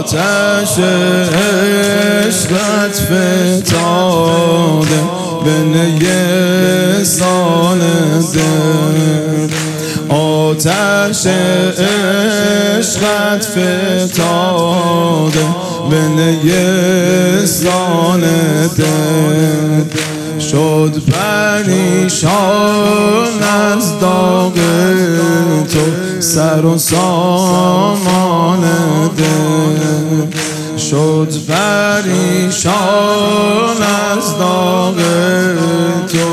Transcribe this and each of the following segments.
آتش عشقت فتاده به نیستان دل، آتش عشقت فتاده به نیستان دل، شد پریشان از داغ تو سر و سامان دل، شد پریشان از داغ تو.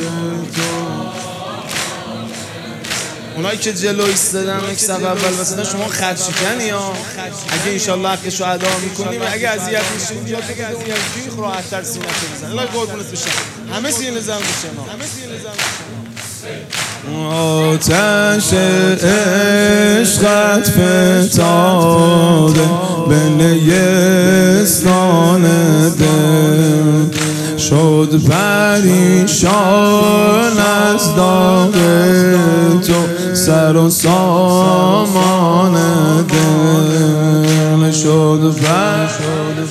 اونایی که جلو ایستادن یک صف اول واسه شما خط شکنی ها، اگه انشالله حقش رو ادا میکنیم، اگه اذیت میشین یا که اذیت راحت‌تر سینه بزن. الله قربونت بشم، همه سینه زن بشن. آتش عشقت فتاده به نیستان دل، شد پریشان از داغ تو سر و سامان دل، شد پریشان.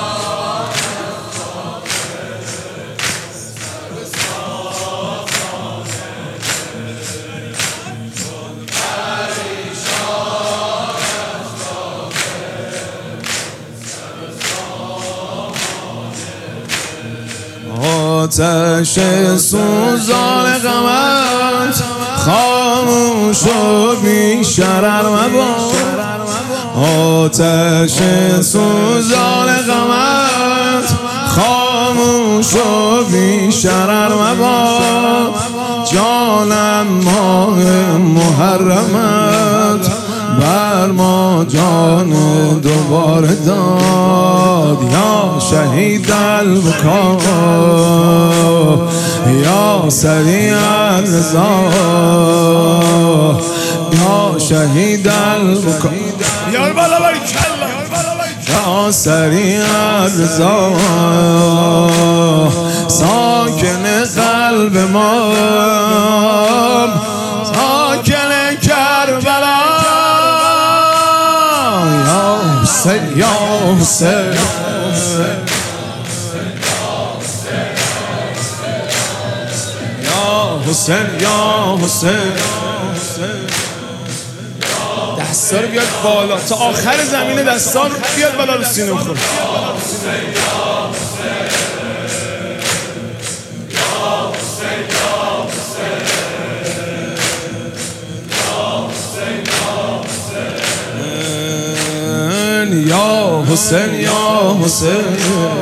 آتش سوزان غمت خاموش و بی شرر مباد، آتش سوزان غمت خاموش و بی شرر مباد، جانم ماه محرمت بر ما جان دوباره داد، یا شهید البکا یا سریع الرضا، یا شهید البکا یا بالا باریکالله، یا سریع الرضا، ساکن قلب ما، ساکن کربلا، یا حسین یا حسین یا حسین. دستا رو بیاد بالا تا آخر زمین، دستا رو بیاد بالا رو سینه بخور. یا حسین یا حسین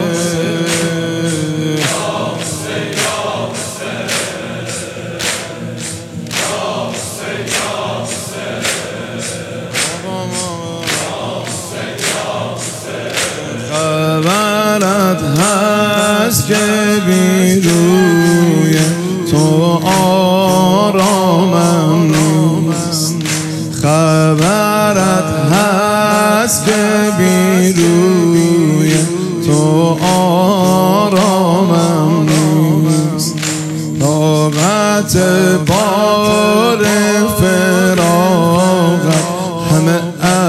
خبرت هست که بی روی تو آرامم نیست، خبرت هست که بی روی تو آرامم نیست، طاقت بار فراقت همه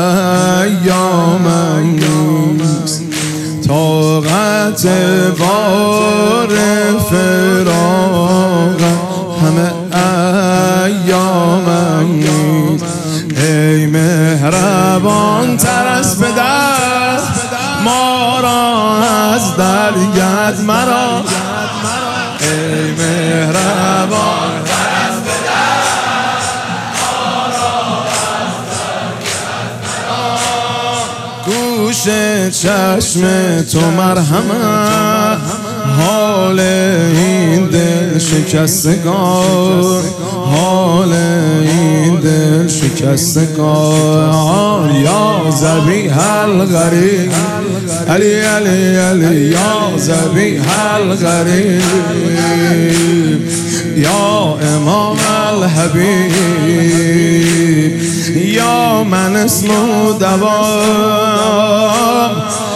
ایامم نیست، طاقت بار فراقت همه ایامم نیست. ای مهربان تر از پدر ما را از درگت مرا، ای مهربان تر از پدر ما را از درگت مرا، گوش چشم تو مرحمت حال این دل شکستگان، حال این دل شکستگان، یا ذبیح الغریب علی علی علی، یا ذبیح الغریب، یا امام الحبیب، یا من اسم دوام